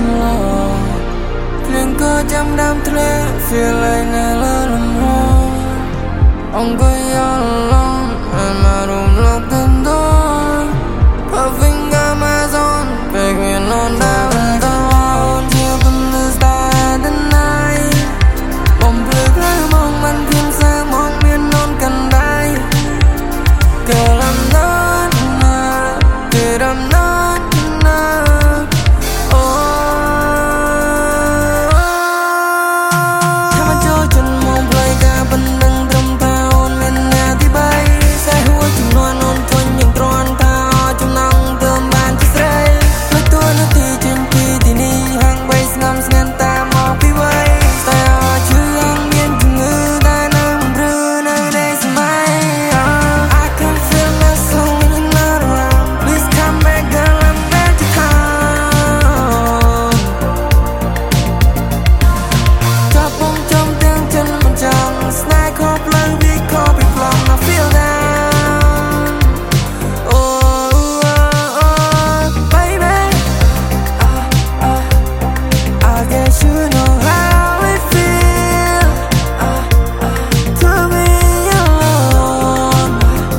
liền cơ trăm đam thề phía lại này lỡ lầm hoa ông có yêu lòng em mà đúng lúc tên tôi Puffing Amazon về quyền non đau hôn chiều tâm tư style tonight bom bực lấy mong man thiên sang mong miên non cần đai kể làm nát na kể làm nát na theo mà cho chân mong play cả bên đằng trầm ta hôn lên nhà thì bay say hua chung loan non thôi những tròn ta chung nắng thơm ban chỉ say lấy tua nó thì trên thì đi hàng bay ngắm ngang ta mò đi bay ta chưa ăn miên chung ngư ta nằm rư nơi đây sẽ mãi I can feel my soul when you're not around please come back girl I'm back to town chop bông trong tiếng chân mình chẳng snack hop lời vì có bị lòng I feel down baby I guess you know how it feel to be alone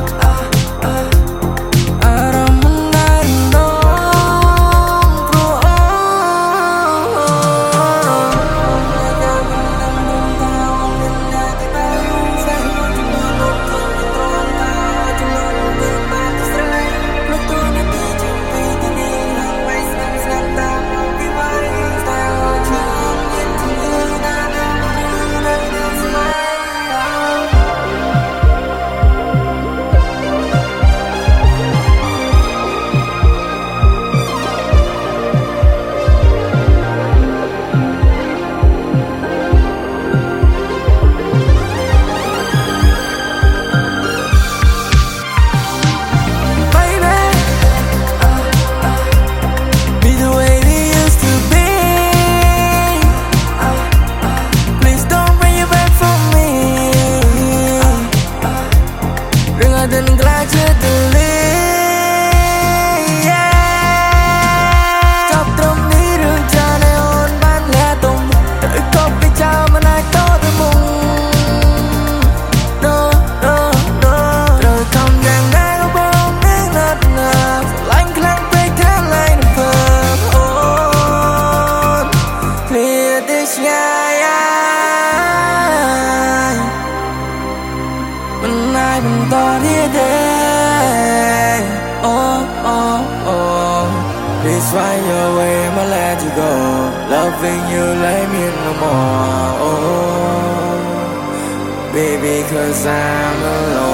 아람은 날 dan gelaja teli chọc trong ní rừng trà neon ban lẻ tùng đợi cốc đi chào mà ai có đôi mùng rồi không dàng đá có bóng nét nát nà lạnh khăn bê khá lại nằm phơm hôn clear the sky bên ai bên to đi đây Please find your way, I'ma let you go Loving you like me no more Baby, cause I'm alone